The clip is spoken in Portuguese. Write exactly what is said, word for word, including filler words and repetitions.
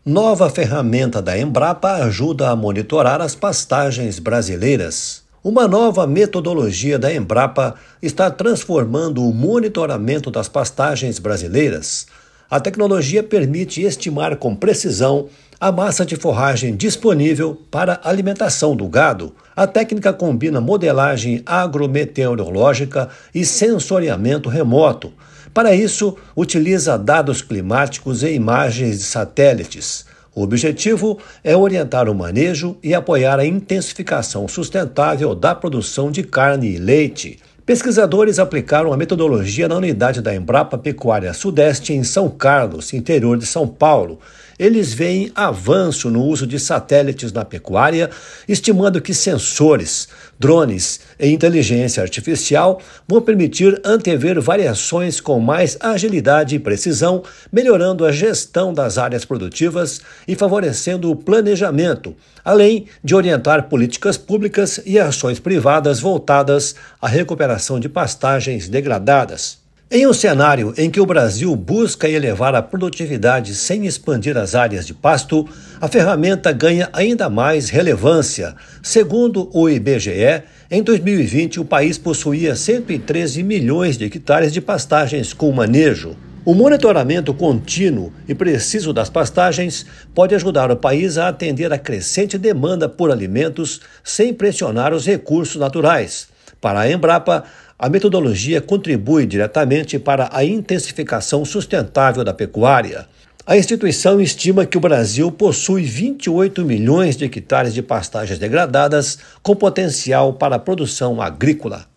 Nova ferramenta da Embrapa ajuda a monitorar as pastagens brasileiras. Uma nova metodologia da Embrapa está transformando o monitoramento das pastagens brasileiras. A tecnologia permite estimar com precisão a massa de forragem disponível para a alimentação do gado. A técnica combina modelagem agrometeorológica e sensoriamento remoto. Para isso, utiliza dados climáticos e imagens de satélites. O objetivo é orientar o manejo e apoiar a intensificação sustentável da produção de carne e leite. Pesquisadores aplicaram a metodologia na unidade da Embrapa Pecuária Sudeste em São Carlos, interior de São Paulo. Eles veem avanço no uso de satélites na pecuária, estimando que sensores, drones e inteligência artificial vão permitir antever variações com mais agilidade e precisão, melhorando a gestão das áreas produtivas e favorecendo o planejamento, além de orientar políticas públicas e ações privadas voltadas à recuperação de pastagens degradadas. Em um cenário em que o Brasil busca elevar a produtividade sem expandir as áreas de pasto, a ferramenta ganha ainda mais relevância. Segundo o I B G E, em dois mil e vinte o país possuía cento e treze milhões de hectares de pastagens com manejo. O monitoramento contínuo e preciso das pastagens pode ajudar o país a atender a crescente demanda por alimentos sem pressionar os recursos naturais. Para a Embrapa, a metodologia contribui diretamente para a intensificação sustentável da pecuária. A instituição estima que o Brasil possui vinte e oito milhões de hectares de pastagens degradadas com potencial para a produção agrícola.